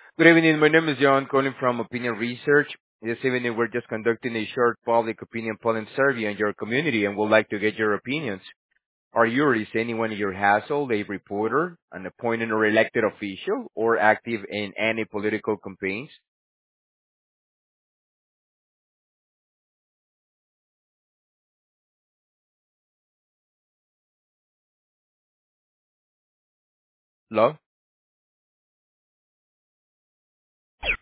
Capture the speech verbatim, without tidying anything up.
Good evening. My name is John, calling from Opinion Research. This evening, we're just conducting a short public opinion polling survey in your community and would like to get your opinions. Are you or is anyone in your household a reporter, an appointed or elected official, or active in any political campaigns? Hello?